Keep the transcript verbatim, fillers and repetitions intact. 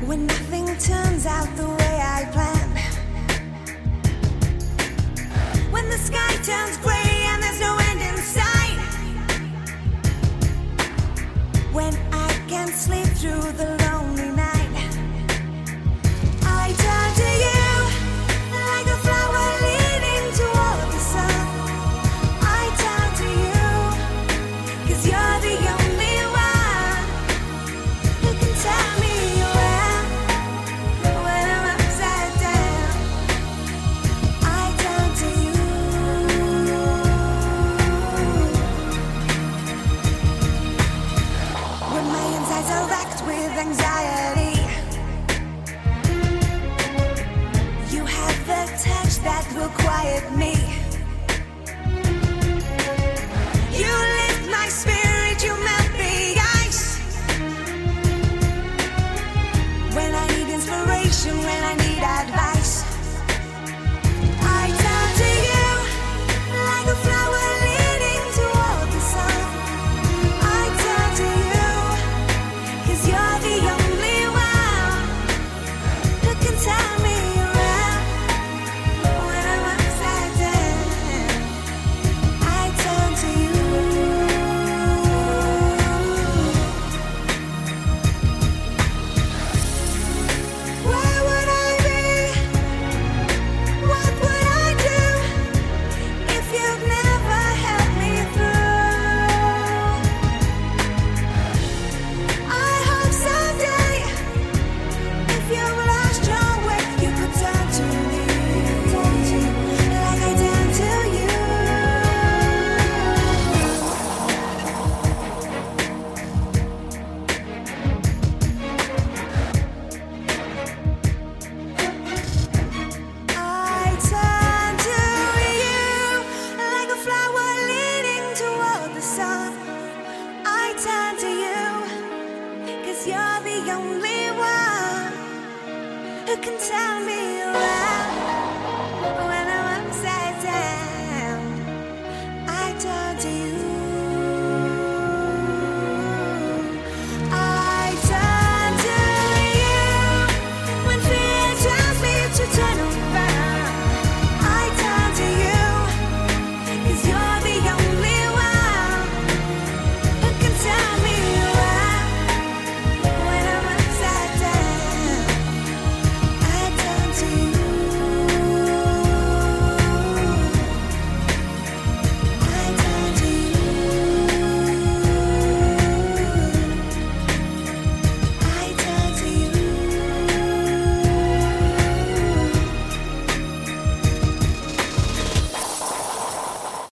when nothing turns out the way I planned, when the sky turns gray and there's no end in sight, when I can't sleep through the lonely night, I turn to you like a flower leading toward the sun. I turn to you 'cause you're the only one who can tell me around when I'm upside down. I turn to you. When my insides are racked with anxiety, you have the touch that will quiet me. You lift my spirit, you melt the ice. When I need inspiration, when I need advice, I turn to you like a flower leading toward the sun. I turn to you 'cause you're the only one who can tell me around when I'm upside down. I turn to you. Where would I be? What would I do if you'd never helped me through? I hope someday, if you've lost your way, you could turn to me like I turn to you. I turn to you like a flower leading toward the sun. I turn to you 'cause you're the only one who can tell me around